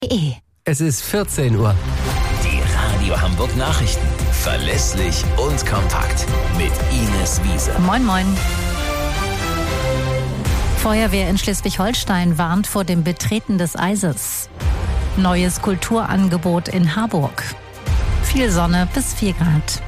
Es ist 14 Uhr. Die Radio Hamburg Nachrichten. Verlässlich und kompakt. Mit Ines Wiese. Moin, moin. Feuerwehr in Schleswig-Holstein warnt vor dem Betreten des Eises. Neues Kulturangebot in Harburg. Viel Sonne bis 4 Grad.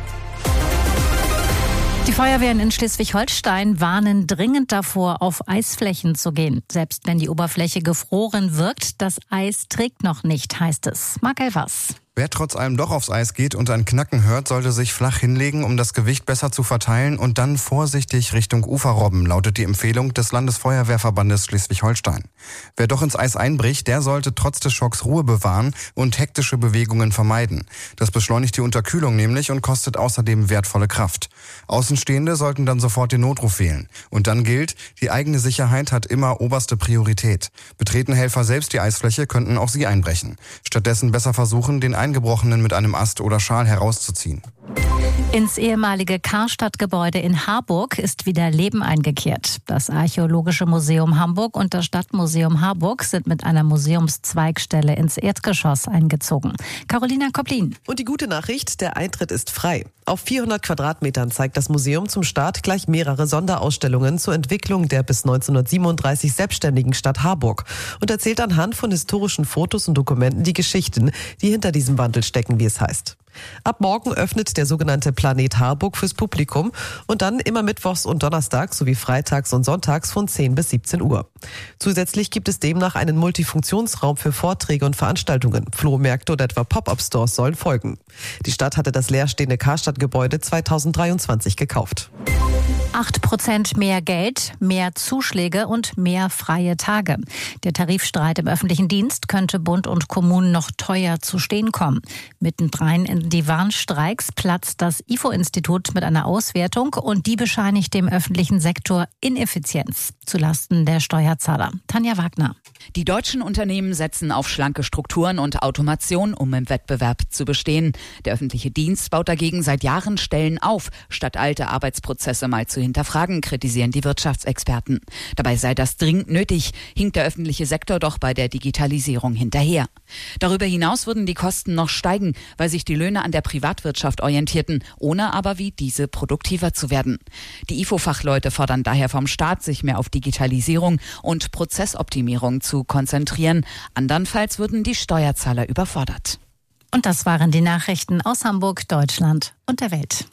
Die Feuerwehren in Schleswig-Holstein warnen dringend davor, auf Eisflächen zu gehen. Selbst wenn die Oberfläche gefroren wirkt, das Eis trägt noch nicht, heißt es. Marc Elvers. Wer trotz allem doch aufs Eis geht und ein Knacken hört, sollte sich flach hinlegen, um das Gewicht besser zu verteilen und dann vorsichtig Richtung Ufer robben, lautet die Empfehlung des Landesfeuerwehrverbandes Schleswig-Holstein. Wer doch ins Eis einbricht, der sollte trotz des Schocks Ruhe bewahren und hektische Bewegungen vermeiden. Das beschleunigt die Unterkühlung nämlich und kostet außerdem wertvolle Kraft. Außenstehende sollten dann sofort den Notruf wählen. Und dann gilt, die eigene Sicherheit hat immer oberste Priorität. Betreten Helfer selbst die Eisfläche, könnten auch sie einbrechen. Stattdessen besser versuchen, den Eingebrochenen mit einem Ast oder Schal herauszuziehen. Ins ehemalige Karstadt-Gebäude in Harburg ist wieder Leben eingekehrt. Das Archäologische Museum Hamburg und das Stadtmuseum Harburg sind mit einer Museumszweigstelle ins Erdgeschoss eingezogen. Carolina Koplin. Und die gute Nachricht, der Eintritt ist frei. Auf 400 Quadratmetern zeigt das Museum zum Start gleich mehrere Sonderausstellungen zur Entwicklung der bis 1937 selbstständigen Stadt Harburg und erzählt anhand von historischen Fotos und Dokumenten die Geschichten, die hinter diesem Wandel stecken, wie es heißt. Ab morgen öffnet der sogenannte Planet Harburg fürs Publikum und dann immer mittwochs und donnerstags sowie freitags und sonntags von 10 bis 17 Uhr. Zusätzlich gibt es demnach einen Multifunktionsraum für Vorträge und Veranstaltungen. Flohmärkte oder etwa Pop-up-Stores sollen folgen. Die Stadt hatte das leerstehende Karstadt-Gebäude 2023 gekauft. 8% mehr Geld, mehr Zuschläge und mehr freie Tage. Der Tarifstreit im öffentlichen Dienst könnte Bund und Kommunen noch teuer zu stehen kommen. Mittendrin in die Warnstreiks platzt das IFO-Institut mit einer Auswertung und die bescheinigt dem öffentlichen Sektor Ineffizienz zulasten der Steuerzahler. Tanja Wagner. Die deutschen Unternehmen setzen auf schlanke Strukturen und Automation, um im Wettbewerb zu bestehen. Der öffentliche Dienst baut dagegen seit Jahren Stellen auf, statt alte Arbeitsprozesse mal zu hinterfragen, kritisieren die Wirtschaftsexperten. Dabei sei das dringend nötig, hinkt der öffentliche Sektor doch bei der Digitalisierung hinterher. Darüber hinaus würden die Kosten noch steigen, weil sich die Löhne an der Privatwirtschaft orientierten, ohne aber wie diese produktiver zu werden. Die IFO-Fachleute fordern daher vom Staat, sich mehr auf Digitalisierung und Prozessoptimierung zu konzentrieren. Andernfalls würden die Steuerzahler überfordert. Und das waren die Nachrichten aus Hamburg, Deutschland und der Welt.